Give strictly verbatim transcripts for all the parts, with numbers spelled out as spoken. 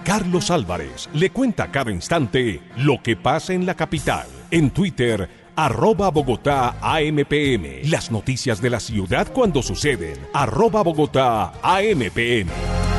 Carlos Álvarez le cuenta cada instante lo que pasa en la capital. En Twitter, arroba Bogotá A M P M. Las noticias de la ciudad cuando suceden, arroba Bogotá A M P M.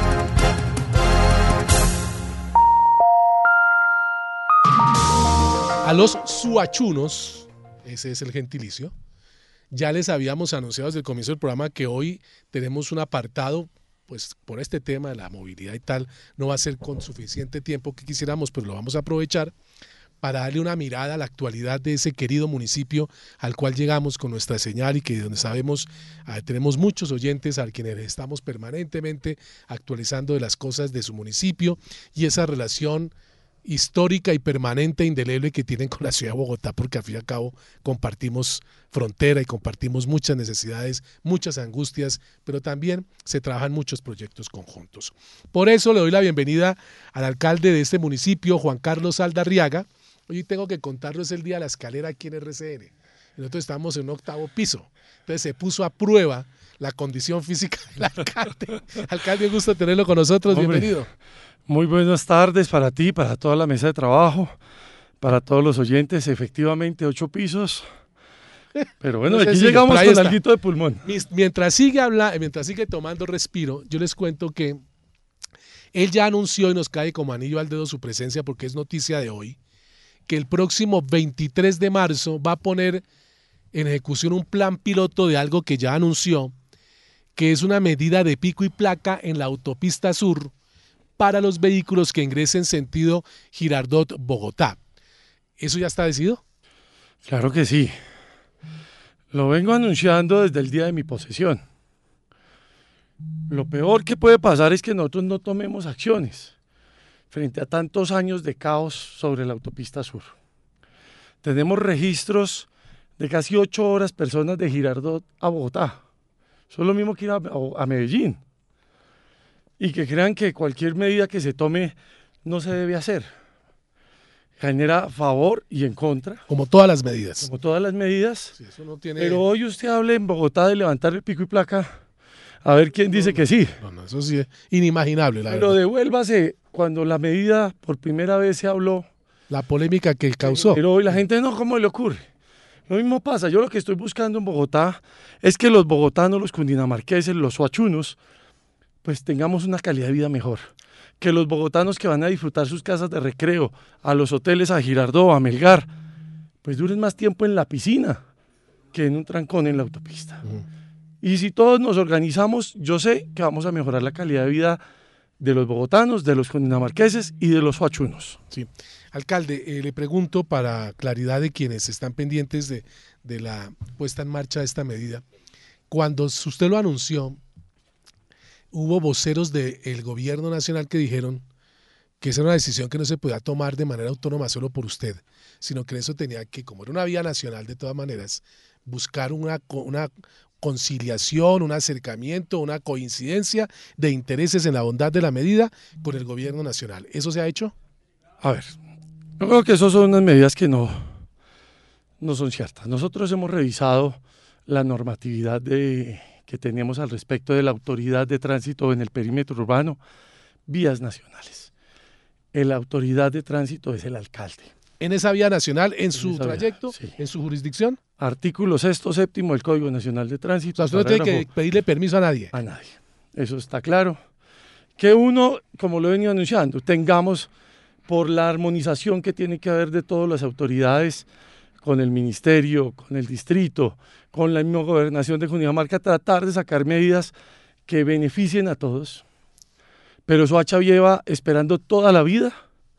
A los suachunos, ese es el gentilicio, ya les habíamos anunciado desde el comienzo del programa que hoy tenemos un apartado, pues por este tema de la movilidad y tal, no va a ser con suficiente tiempo que quisiéramos, pero lo vamos a aprovechar para darle una mirada a la actualidad de ese querido municipio al cual llegamos con nuestra señal y que donde sabemos eh, tenemos muchos oyentes a quienes estamos permanentemente actualizando de las cosas de su municipio y esa relación histórica y permanente e indeleble que tienen con la ciudad de Bogotá, porque al fin y al cabo compartimos frontera y compartimos muchas necesidades, muchas angustias, pero también se trabajan muchos proyectos conjuntos. Por eso le doy la bienvenida al alcalde de este municipio, Juan Carlos Saldarriaga. Hoy tengo que contarles el día de la escalera aquí en R C N. Nosotros estamos en un octavo piso, entonces se puso a prueba la condición física del alcalde. Alcalde, un gusto tenerlo con nosotros, Hombre, bienvenido. Muy buenas tardes para ti, para toda la mesa de trabajo, para todos los oyentes. Efectivamente, ocho pisos. Pero bueno, No sé aquí si llegamos ahí con está. alguito de pulmón. Mientras sigue, habla, mientras sigue tomando respiro, yo les cuento que él ya anunció y nos cae como anillo al dedo su presencia porque es noticia de hoy, que el próximo veintitrés de marzo va a poner en ejecución un plan piloto de algo que ya anunció, que es una medida de pico y placa en la autopista sur para los vehículos que ingresen sentido Girardot-Bogotá. ¿Eso ya está decidido? Claro que sí. Lo vengo anunciando desde el día de mi posesión. Lo peor que puede pasar es que nosotros no tomemos acciones frente a tantos años de caos sobre la autopista sur. Tenemos registros de casi ocho horas personas de Girardot a Bogotá. Eso es lo mismo que ir a, a Medellín. Y que crean que cualquier medida que se tome no se debe hacer. Genera a favor y en contra. Como todas las medidas. Como todas las medidas. Sí, eso no tiene... Pero hoy usted hable en Bogotá de levantar el pico y placa, a ver quién dice no, que sí. No, no, eso sí es inimaginable, la Pero verdad. devuélvase cuando la medida por primera vez se habló. La polémica que causó. Pero hoy la gente no, ¿cómo le ocurre? Lo mismo pasa. Yo lo que estoy buscando en Bogotá es que los bogotanos, los cundinamarqueses, los soachunos, pues tengamos una calidad de vida mejor. Que los bogotanos que van a disfrutar sus casas de recreo, a los hoteles, a Girardot, a Melgar, pues duren más tiempo en la piscina que en un trancón en la autopista. Uh-huh. Y si todos nos organizamos, yo sé que vamos a mejorar la calidad de vida de los bogotanos, de los cundinamarqueses y de los soachunos. Sí. Alcalde, eh, le pregunto para claridad de quienes están pendientes de, de la puesta en marcha de esta medida. Cuando usted lo anunció, hubo voceros del gobierno nacional que dijeron que esa era una decisión que no se podía tomar de manera autónoma solo por usted, sino que eso tenía que, como era una vía nacional de todas maneras, buscar una, una conciliación, un acercamiento, una coincidencia de intereses en la bondad de la medida con el gobierno nacional. ¿Eso se ha hecho? A ver, yo creo que esas son unas medidas que no, no son ciertas. Nosotros hemos revisado la normatividad de... que tenemos al respecto de la autoridad de tránsito en el perímetro urbano, vías nacionales. La autoridad de tránsito es el alcalde. ¿En esa vía nacional, en, en su trayecto, vía, sí. en su jurisdicción? Artículo sexto, séptimo del Código Nacional de Tránsito. O sea, usted no tiene que pedirle permiso a nadie. A nadie. Eso está claro. Que uno, como lo he venido anunciando, tengamos por la armonización que tiene que haber de todas las autoridades, con el ministerio, con el distrito, con la misma gobernación de Cundinamarca, tratar de sacar medidas que beneficien a todos. Pero Soacha lleva esperando toda la vida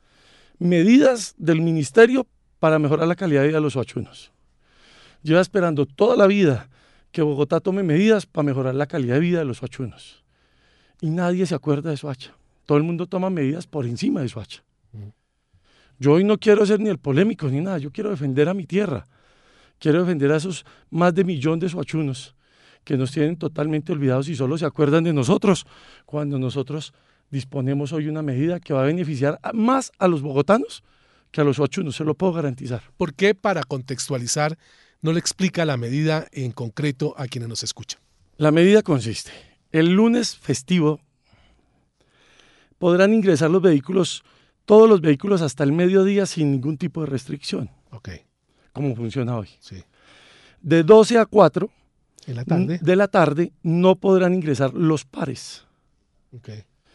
medidas del ministerio para mejorar la calidad de vida de los soachunos. Lleva esperando toda la vida que Bogotá tome medidas para mejorar la calidad de vida de los soachunos. Y nadie se acuerda de Soacha. Todo el mundo toma medidas por encima de Soacha. Mm. Yo hoy no quiero ser ni el polémico ni nada, yo quiero defender a mi tierra. Quiero defender a esos más de millón de soachunos que nos tienen totalmente olvidados y solo se acuerdan de nosotros cuando nosotros disponemos hoy una medida que va a beneficiar a más a los bogotanos que a los soachunos, se lo puedo garantizar. ¿Por qué, para contextualizar, no le explica la medida en concreto a quienes nos escuchan? La medida consiste, el lunes festivo podrán ingresar los vehículos, todos los vehículos hasta el mediodía sin ningún tipo de restricción. Ok. ¿Cómo funciona hoy? Sí. De doce a cuatro ¿En la tarde? de la tarde no podrán ingresar los pares. Ok.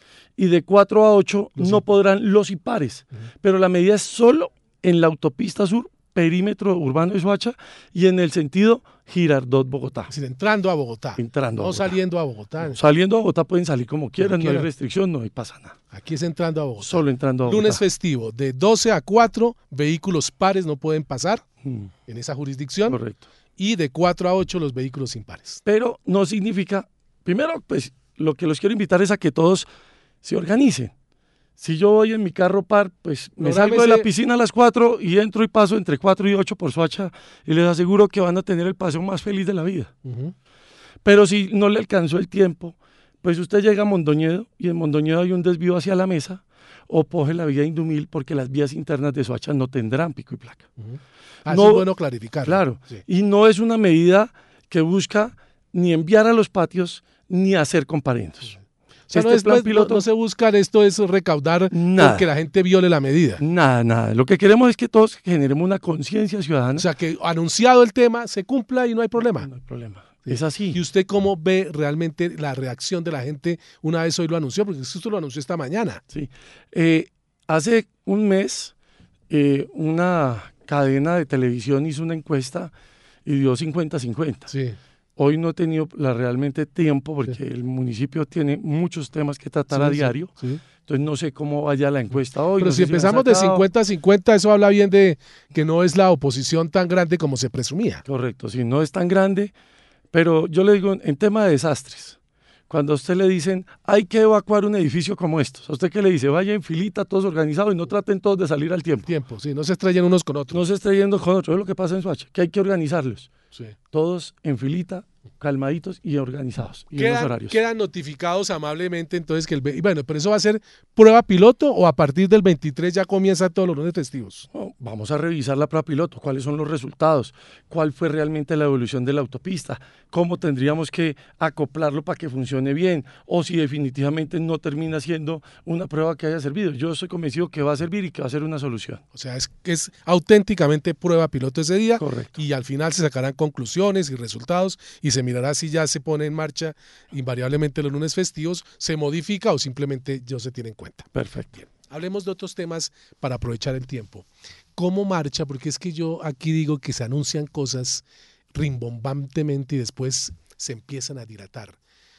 Y de cuatro a ocho Los no impares. podrán los impares. Ujú. Pero la medida es solo en la autopista sur, perímetro urbano de Soacha, y en el sentido Girardot-Bogotá. Es decir, entrando a Bogotá. Entrando a No Bogotá. saliendo a Bogotá. Saliendo a Bogotá pueden salir como quieran, no hay quieran. restricción, no hay pasa nada. Aquí es entrando a Bogotá. Solo entrando a Bogotá. Lunes festivo, de doce a cuatro, vehículos pares no pueden pasar Mm, en esa jurisdicción. correcto. Y de cuatro a ocho, los vehículos impares. Pero no significa, primero, pues lo que los quiero invitar es a que todos se organicen. Si yo voy en mi carro par, pues me Prográmese- salgo de la piscina a las cuatro y entro y paso entre cuatro y ocho por Soacha y les aseguro que van a tener el paseo más feliz de la vida. Ujú. Pero si no le alcanzó el tiempo, pues usted llega a Mondoñedo y en Mondoñedo hay un desvío hacia la mesa o coge la vía Indumil porque las vías internas de Soacha no tendrán pico y placa. Ah, No- eso es bueno clarificar. Claro, Sí. y no es una medida que busca ni enviar a los patios ni hacer comparendos. O sea, no, Este es, plan pues, no- piloto- no se busca esto, es recaudar Nada. porque la gente viole la medida. Nada, nada. Lo que queremos es que todos generemos una conciencia ciudadana. O sea, que anunciado el tema, se cumpla y no hay problema. No hay problema. Sí. Es así. ¿Y usted cómo ve realmente la reacción de la gente una vez hoy lo anunció? Porque esto lo anunció esta mañana. Sí. Eh, hace un mes, eh, una cadena de televisión hizo una encuesta y dio cincuenta cincuenta. Sí. Hoy no he tenido la, realmente tiempo porque Sí. el municipio tiene muchos temas que tratar a Sí, sí, diario. sí. Entonces no sé cómo vaya la encuesta hoy. Pero no si sé la han empezamos de sacado. cincuenta a cincuenta, eso habla bien de que no es la oposición tan grande como se presumía. Correcto, sí, no es tan grande, pero yo le digo, en tema de desastres, cuando a usted le dicen, hay que evacuar un edificio como estos, ¿a usted qué le dice? Vaya en filita, todos organizados y no traten todos de salir al tiempo. Tiempo, sí, no se estrellen unos con otros. No se esté yendo con otro, es lo que pasa en Soacha, que hay que organizarlos, Sí. todos en filita, calmaditos y organizados, y en los Quedan, horarios. quedan notificados amablemente entonces que el... ve- y bueno, pero eso va a ser prueba piloto o a partir del veintitrés ya comienza todos los lunes festivos. No, vamos a revisar la prueba piloto, cuáles son los resultados, cuál fue realmente la evolución de la autopista, cómo tendríamos que acoplarlo para que funcione bien, o si definitivamente no termina siendo una prueba que haya servido. Yo estoy convencido que va a servir y que va a ser una solución. O sea, es, es auténticamente prueba piloto ese día. Correcto. Y al final se sacarán conclusiones y resultados y se mirará si ya se pone en marcha invariablemente los lunes festivos, se modifica o simplemente no se tiene en cuenta. Perfecto. Bien, hablemos de otros temas para aprovechar el tiempo. ¿Cómo marcha? Porque es que yo aquí digo que se anuncian cosas rimbombantemente y después se empiezan a dilatar.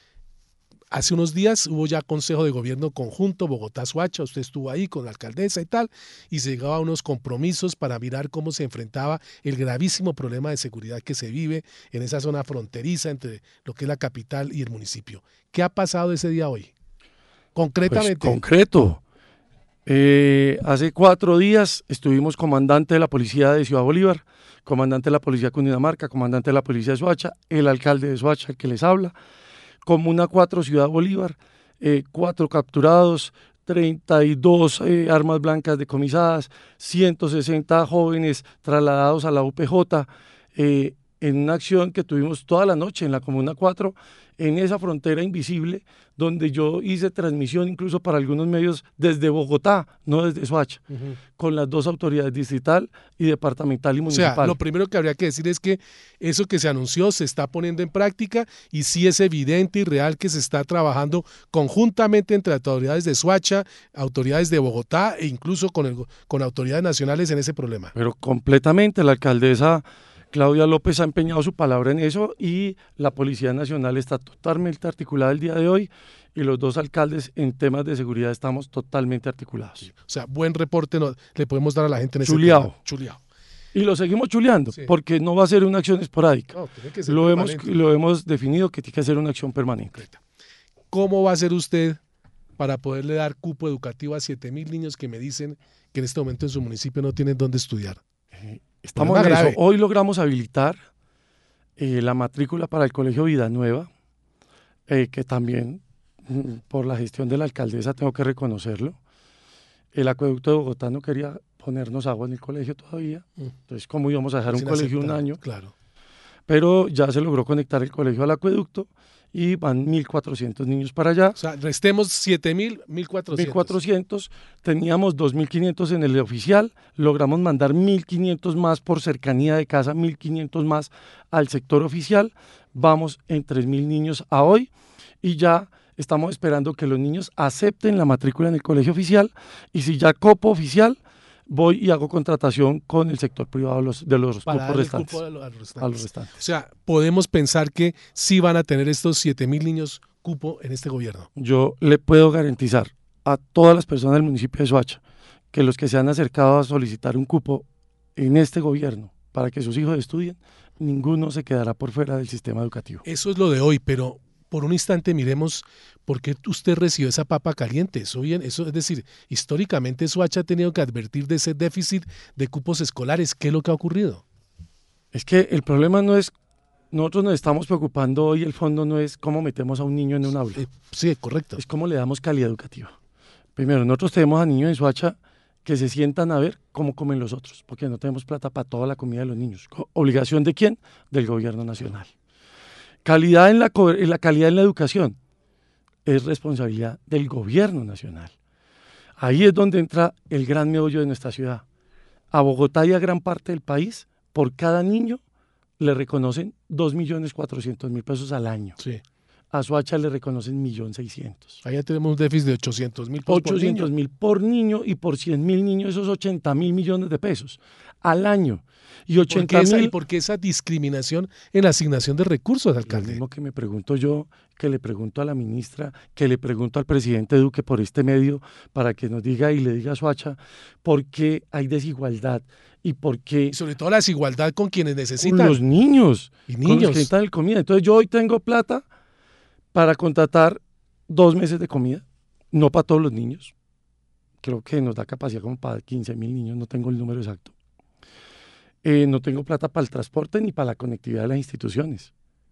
Hace unos días hubo ya Consejo de Gobierno Conjunto Bogotá-Soacha, usted estuvo ahí con la alcaldesa y tal, y se llegaba a unos compromisos para mirar cómo se enfrentaba el gravísimo problema de seguridad que se vive en esa zona fronteriza entre lo que es la capital y el municipio. ¿Qué ha pasado ese día hoy? Concretamente. Pues, concreto. Eh, hace cuatro días estuvimos comandante de la policía de Ciudad Bolívar, comandante de la policía de Cundinamarca, comandante de la policía de Soacha, el alcalde de Soacha, el que les habla, Comuna cuatro, Ciudad Bolívar, eh, cuatro capturados, treinta y dos eh, armas blancas decomisadas, ciento sesenta jóvenes trasladados a la U P J, eh, en una acción que tuvimos toda la noche en la Comuna cuatro, en esa frontera invisible, donde yo hice transmisión incluso para algunos medios desde Bogotá, no desde Soacha, Uh-huh. con las dos autoridades distrital y departamental y O municipal. sea, lo primero que habría que decir es que eso que se anunció se está poniendo en práctica y sí es evidente y real que se está trabajando conjuntamente entre autoridades de Soacha, autoridades de Bogotá e incluso con, el, con autoridades nacionales en ese problema. Pero completamente, la alcaldesa Claudia López ha empeñado su palabra en eso y la Policía Nacional está totalmente articulada el día de hoy y los dos alcaldes en temas de seguridad estamos totalmente articulados. O sea, buen reporte no, le podemos dar a la gente en ese Chuleado. tema. Chuleado. Y lo seguimos chuleando, Sí. porque no va a ser una acción esporádica. No, tiene que ser Lo hemos, permanente. lo hemos definido que tiene que ser una acción permanente. ¿Cómo va a ser usted para poderle dar cupo educativo a siete mil niños que me dicen que en este momento en su municipio no tienen dónde estudiar? Estamos en Problema eso. grave. Hoy logramos habilitar eh, la matrícula para el Colegio Vida Nueva, eh, que también mm, por la gestión de la alcaldesa tengo que reconocerlo. El acueducto de Bogotá no quería ponernos agua en el colegio todavía, Mm. entonces cómo íbamos a dejar Es un colegio un inaceptable, año, Claro. pero ya se logró conectar el colegio al acueducto y van mil cuatrocientos niños para allá. O sea, restemos siete mil, mil cuatrocientos. mil cuatrocientos, teníamos dos mil quinientos en el oficial, logramos mandar mil quinientos más por cercanía de casa, mil quinientos más al sector oficial, vamos en tres mil niños a hoy y ya estamos esperando que los niños acepten la matrícula en el colegio oficial y si ya copo oficial, voy y hago contratación con el sector privado de los, de los Para cupos restantes, cupo a los restantes. a los restantes. O sea, podemos pensar que sí van a tener estos siete mil niños cupo en este gobierno. Yo le puedo garantizar a todas las personas del municipio de Soacha que los que se han acercado a solicitar un cupo en este gobierno para que sus hijos estudien, ninguno se quedará por fuera del sistema educativo. Eso es lo de hoy, pero por un instante miremos por qué usted recibió esa papa caliente. Eso bien, eso es decir, históricamente Soacha ha tenido que advertir de ese déficit de cupos escolares. ¿Qué es lo que ha ocurrido? Es que el problema no es, nosotros nos estamos preocupando hoy, el fondo no es cómo metemos a un niño en un aula. Eh, sí, correcto. Es cómo le damos calidad educativa. Primero, nosotros tenemos a niños en Soacha que se sientan a ver cómo comen los otros, porque no tenemos plata para toda la comida de los niños. ¿Obligación de quién? Del gobierno nacional. Calidad en la, en la calidad en la educación es responsabilidad del gobierno nacional. Ahí es donde entra el gran meollo de nuestra ciudad. A Bogotá y a gran parte del país, por cada niño le reconocen dos millones cuatrocientos mil pesos al año. Sí. A Soacha le reconocen un millón seiscientos mil. Allá tenemos un déficit de ochocientos mil pesos ochocientos mil por niño y por cien mil niños, esos ochenta mil millones de pesos al año. Y ochenta mil. ¿Y por qué esa discriminación en la asignación de recursos, alcalde? Lo mismo que me pregunto yo, que le pregunto a la ministra, que le pregunto al presidente Duque por este medio, para que nos diga y le diga a Soacha por qué hay desigualdad y por qué. Y sobre todo la desigualdad con quienes necesitan. Con los niños. Y Con los que niños. necesitan el comida. Entonces yo hoy tengo plata para contratar dos meses de comida, no para todos los niños. Creo que nos da capacidad como para quince mil niños, no tengo el número exacto. Eh, no tengo plata para el transporte ni para la conectividad de las instituciones.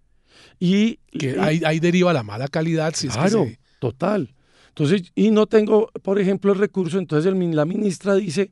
Y Que y- ahí, ahí deriva la mala calidad. Si claro, es que se- total. Entonces, y no tengo, por ejemplo, el recurso, entonces el min- la ministra dice,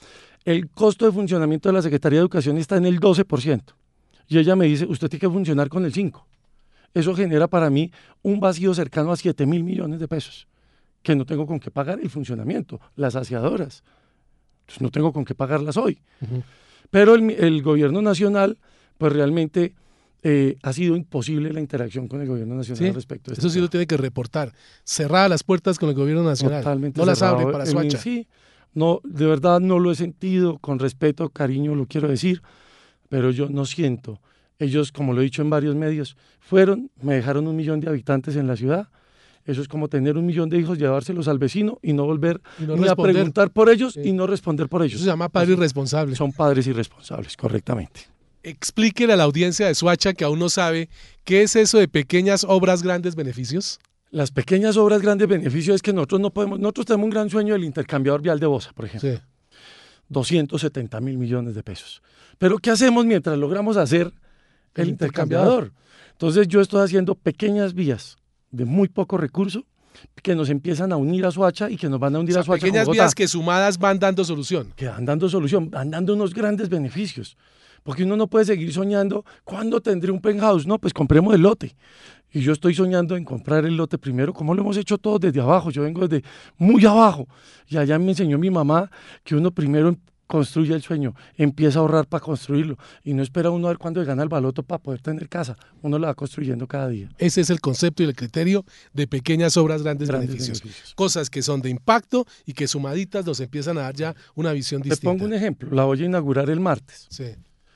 el costo de funcionamiento de la Secretaría de Educación está en el doce por ciento. Y ella me dice, usted tiene que funcionar con el cinco por ciento. Eso genera para mí un vacío cercano a siete mil millones de pesos, que no tengo con qué pagar el funcionamiento, las aseadoras. Entonces no tengo con qué pagarlas hoy. Ujú. Pero el, el gobierno nacional, pues realmente eh, ha sido imposible la interacción con el gobierno nacional Sí, respecto a esto. Eso sí lo tiene que reportar. Cerradas las puertas con el gobierno nacional. Totalmente no las cerrado abre para el- Soacha. Sí, no, de verdad no lo he sentido, con respeto, cariño, lo quiero decir, pero yo no siento. Ellos, como lo he dicho en varios medios, fueron, me dejaron un millón de habitantes en la ciudad. Eso es como tener un millón de hijos, llevárselos al vecino y no volver Y no ni a responder. preguntar por ellos Sí. y no responder por ellos. Eso se llama padre irresponsable. Son padres irresponsables, correctamente. Explíquele a la audiencia de Soacha que aún no sabe qué es eso de pequeñas obras, grandes beneficios. Las pequeñas obras, grandes beneficios es que nosotros no podemos, nosotros tenemos un gran sueño del intercambiador vial de Bosa, por ejemplo. Sí. doscientos setenta mil millones de pesos. Pero ¿qué hacemos mientras logramos hacer el, El intercambiador? Entonces yo estoy haciendo pequeñas vías de muy poco recurso que nos empiezan a unir a Soacha y que nos van a O unir sea, a Soacha con pequeñas Bogotá, vías que sumadas van dando solución. que van dando solución, van dando unos grandes beneficios. Porque uno no puede seguir soñando, ¿cuándo tendré un penthouse? No, pues compremos el lote. Y yo estoy soñando en comprar el lote primero, como lo hemos hecho todos desde abajo. Yo vengo desde muy abajo. Y allá me enseñó mi mamá que uno primero construye el sueño, empieza a ahorrar para construirlo. Y no espera uno a ver cuándo gana el baloto para poder tener casa. Uno la va construyendo cada día. Ese es el concepto y el criterio de pequeñas obras, grandes, Grandes beneficios. beneficios. Cosas que son de impacto y que sumaditas nos empiezan a dar ya una visión Te distinta. pongo un ejemplo, la voy a inaugurar el martes. Sí.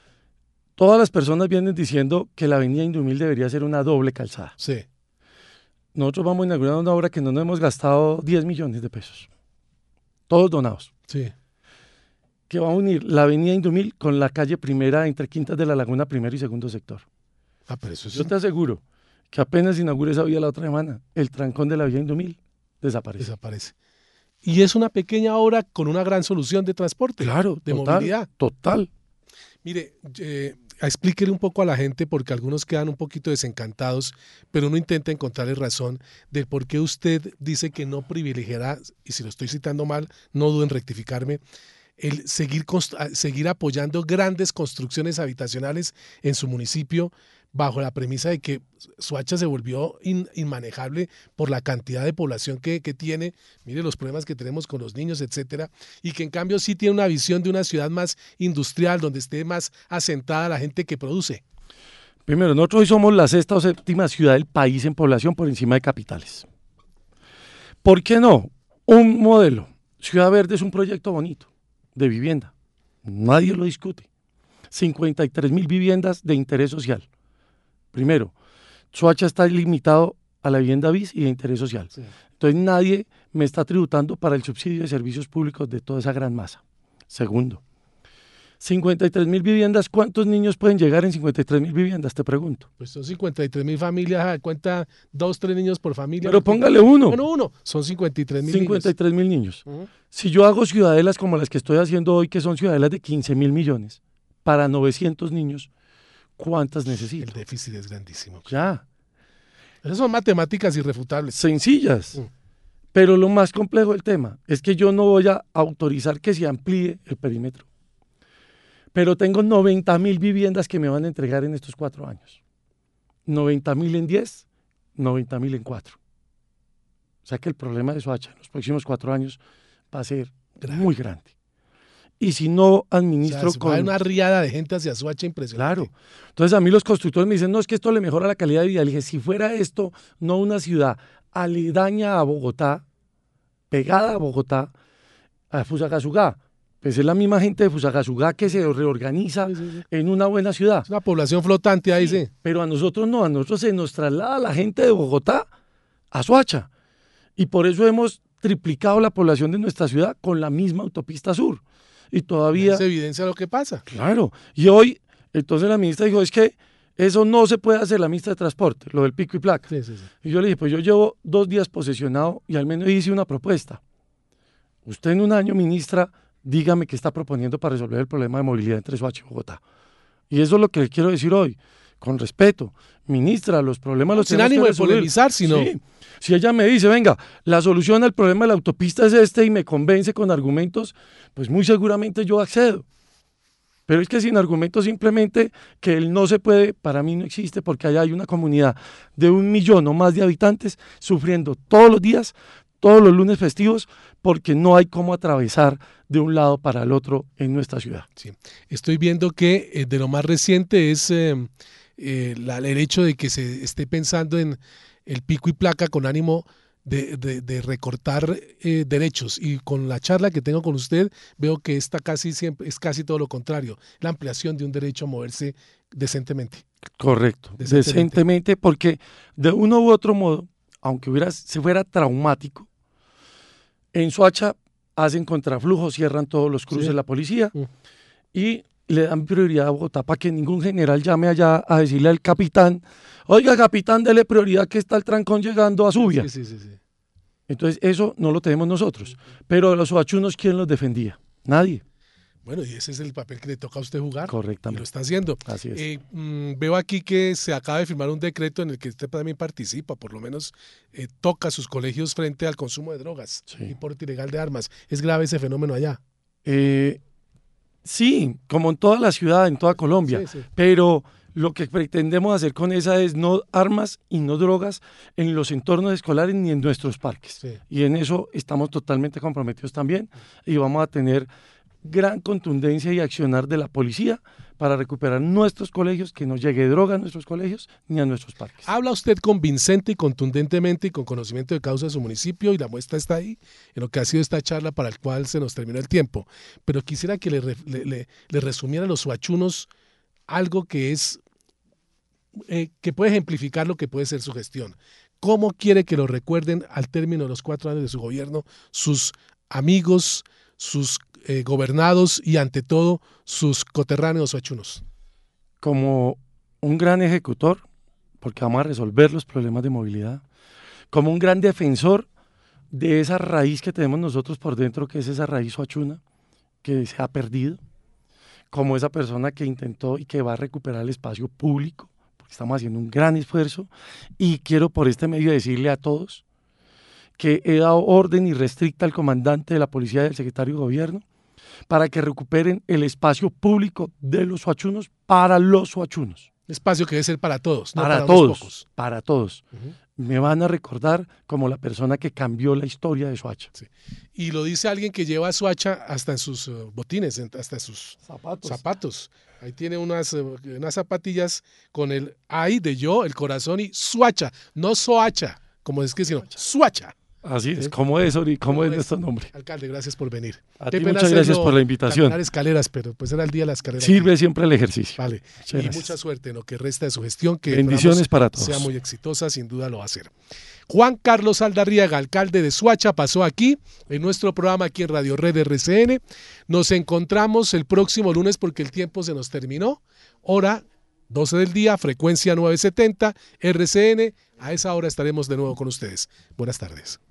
Todas las personas vienen diciendo que la avenida Indumil debería ser una doble calzada. Sí. Nosotros vamos a inaugurar una obra que no nos hemos gastado diez millones de pesos. Todos donados. Sí. Que va a unir la avenida Indumil con la calle Primera entre Quintas de la Laguna, primero y segundo sector. Ah, pero eso es... Yo te aseguro que apenas inaugure esa vía la otra semana, el trancón de la vía Indumil desaparece. desaparece. Y es una pequeña obra con una gran solución de transporte, Claro, de total, movilidad. total. Mire, eh, explíquele un poco a la gente, porque algunos quedan un poquito desencantados, pero uno intenta encontrarle razón del por qué usted dice que no privilegiará, y si lo estoy citando mal, no duden en rectificarme, el seguir, seguir apoyando grandes construcciones habitacionales en su municipio, bajo la premisa de que Soacha se volvió in, inmanejable por la cantidad de población que, que tiene, mire los problemas que tenemos con los niños, etcétera, y que en cambio sí tiene una visión de una ciudad más industrial, donde esté más asentada la gente que produce. Primero, nosotros hoy somos la sexta o séptima ciudad del país en población por encima de capitales. ¿Por qué no? Un modelo. Ciudad Verde es un proyecto bonito de vivienda. Nadie lo discute. cincuenta y tres mil viviendas de interés social. Primero, Soacha está limitado a la vivienda bis y de interés social. Sí. Entonces nadie me está tributando para el subsidio de servicios públicos de toda esa gran masa. Segundo, cincuenta y tres mil viviendas, ¿cuántos niños pueden llegar en cincuenta y tres mil viviendas? Te pregunto. Pues son cincuenta y tres mil familias, cuenta dos, tres niños por familia. Pero póngale uno. Bueno, uno, son cincuenta y tres mil cincuenta y tres mil niños. Uh-huh. Si yo hago ciudadelas como las que estoy haciendo hoy, que son ciudadelas de quince mil millones, para novecientos niños, ¿cuántas necesito? El déficit es grandísimo. Ya. Esas son matemáticas irrefutables. Sencillas. Uh-huh. Pero lo más complejo del tema es que yo no voy a autorizar que se amplíe el perímetro. Pero tengo noventa mil viviendas que me van a entregar en estos cuatro años. noventa mil en diez, noventa mil en cuatro. O sea que el problema de Soacha en los próximos cuatro años va a ser grande. Muy grande. Y si no administro... O sea, con... hay una riada de gente hacia Soacha impresionante. Claro. Entonces a mí los constructores me dicen, no, es que esto le mejora la calidad de vida. Le dije, si fuera esto, no una ciudad aledaña a Bogotá, pegada a Bogotá, a Fusagasugá, pues es la misma gente de Fusagasugá que se reorganiza sí, sí, sí. en una buena ciudad. Es una población flotante ahí, sí, sí. Pero a nosotros no, a nosotros se nos traslada la gente de Bogotá a Soacha. Y por eso hemos triplicado la población de nuestra ciudad con la misma autopista sur. Y todavía... Es evidencia lo que pasa. Claro. Y hoy, entonces la ministra dijo, es que eso no se puede hacer, la ministra de Transporte, lo del pico y placa. Sí, sí, sí. Y yo le dije, pues yo llevo dos días posesionado y al menos hice una propuesta. Usted en un año, ministra, dígame qué está proponiendo para resolver el problema de movilidad entre Soacha y Bogotá. Y eso es lo que le quiero decir hoy, con respeto. Ministra, los problemas los tenemos que resolver. Sin ánimo de polemizar, sino... Sí. Si ella me dice, venga, la solución al problema de la autopista es este y me convence con argumentos, pues muy seguramente yo accedo. Pero es que sin argumentos simplemente que él no se puede, para mí no existe, porque allá hay una comunidad de un millón o más de habitantes sufriendo todos los días, todos los lunes festivos, porque no hay cómo atravesar de un lado para el otro en nuestra ciudad. Sí. Estoy viendo que eh, de lo más reciente es eh, eh, la, el hecho de que se esté pensando en el pico y placa con ánimo de, de, de recortar eh, derechos, y con la charla que tengo con usted veo que esta casi siempre es casi todo lo contrario, la ampliación de un derecho a moverse decentemente. Correcto, decentemente, decentemente porque de uno u otro modo, aunque hubiera, se fuera traumático, en Soacha hacen contraflujo, cierran todos los cruces sí. la policía mm. y le dan prioridad a Bogotá para que ningún general llame allá a decirle al capitán, oiga capitán, dele prioridad que está el trancón llegando a Subia. Sí, sí, sí, sí. Entonces eso no lo tenemos nosotros. Pero los soachunos, ¿quién los defendía? Nadie. Bueno, y ese es el papel que le toca a usted jugar. Correctamente. Y lo está haciendo. Así es. Eh, mmm, veo aquí que se acaba de firmar un decreto en el que usted también participa, por lo menos eh, toca sus colegios frente al consumo de drogas sí. y porte ilegal de armas. ¿Es grave ese fenómeno allá? Eh, sí, como en toda la ciudad, en toda Colombia. Sí, sí. Pero lo que pretendemos hacer con esa es no armas y no drogas en los entornos escolares ni en nuestros parques. Sí. Y en eso estamos totalmente comprometidos también y vamos a tener gran contundencia y accionar de la policía para recuperar nuestros colegios, que no llegue droga a nuestros colegios ni a nuestros parques. Habla usted convincente y contundentemente y con conocimiento de causa de su municipio, y la muestra está ahí en lo que ha sido esta charla para el cual se nos terminó el tiempo. Pero quisiera que le, le, le, le resumiera a los soachunos algo que es eh, que puede ejemplificar lo que puede ser su gestión. ¿Cómo quiere que lo recuerden al término de los cuatro años de su gobierno sus amigos, sus eh, gobernados y ante todo sus coterráneos soachunos? Como un gran ejecutor, porque vamos a resolver los problemas de movilidad, como un gran defensor de esa raíz que tenemos nosotros por dentro, que es esa raíz soachuna, que se ha perdido, como esa persona que intentó y que va a recuperar el espacio público, porque estamos haciendo un gran esfuerzo, y quiero por este medio decirle a todos que he dado orden irrestricta al comandante de la policía y al secretario de gobierno para que recuperen el espacio público de los soachunos para los soachunos. Espacio que debe ser para todos, no para, para todos, unos pocos. para todos. Uh-huh. Me van a recordar como la persona que cambió la historia de Soacha. Sí. Y lo dice alguien que lleva a Soacha hasta en sus uh, botines, en, hasta en sus zapatos. zapatos. Ahí tiene unas, uh, unas zapatillas con el ay de yo, el corazón y Soacha, no Soacha, como es que sino Soacha. Así es, ¿cómo es, Ori? ¿Cómo, ¿Cómo es nuestro nombre? Alcalde, gracias por venir. A ti muchas gracias por la invitación. Caminar escaleras, pero pues era el día de la escalera. Sirve aquí. Siempre el ejercicio. Vale, muchas y gracias. Mucha suerte en lo que resta de su gestión, que bendiciones para todos. Sea muy exitosa, sin duda lo va a ser. Juan Carlos Aldarriaga, alcalde de Soacha, pasó aquí en nuestro programa aquí en Radio Red R C N. Nos encontramos el próximo lunes porque el tiempo se nos terminó. Hora doce del día, frecuencia novecientos setenta, R C N. A esa hora estaremos de nuevo con ustedes. Buenas tardes.